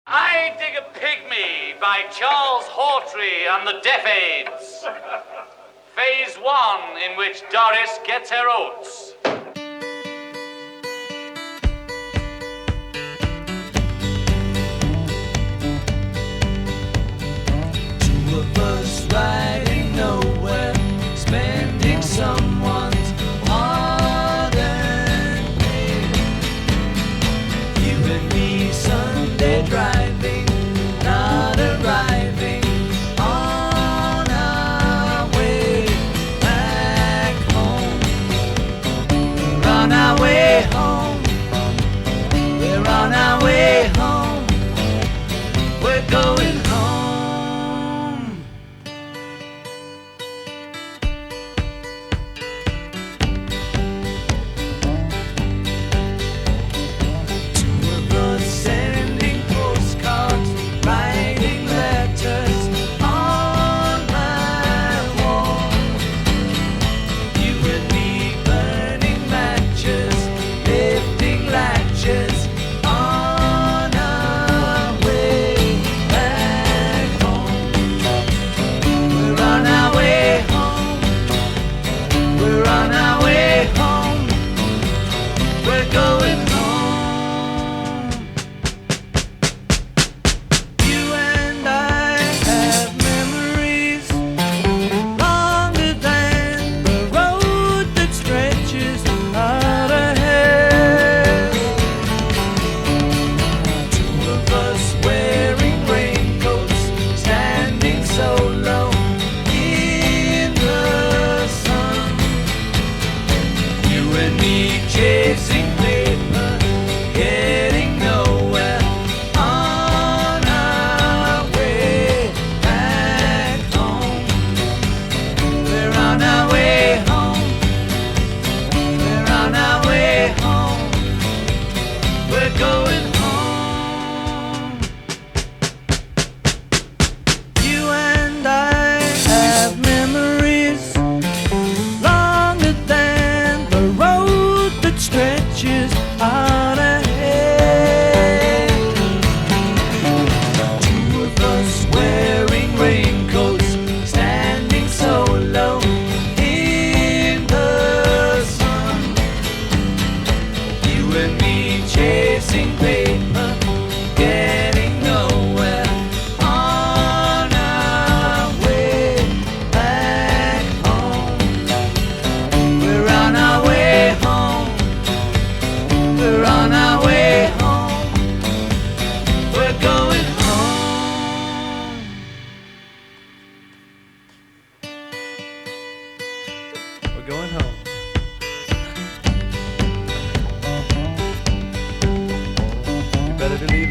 I Dig a Pygmy by Charles Hawtrey and the Deaf Aids. Phase 1, in which Doris gets her oats. Two of us riding nowhere, spending someone's hard-earned pay. You and me Sunday driving, not arriving on our way back home. We're on our way home. We're on our way home. We're going home. Sending postcards, writing letters on my wall. You and me burning matches, lifting latches on our way back home. We're on our way home. We're on our way home. We're going home. Chasing paper, getting nowhere on our way back home. We're on our way home. We're on our way home. We're going home. You and I have memories longer than the road that stretches out ahead. Two of us wearing raincoats, standing so low in the sun. You and me chasing paper, getting nowhere on our way back home. We're on our way home. We're on our way home. We're going home. We're going home. You better believe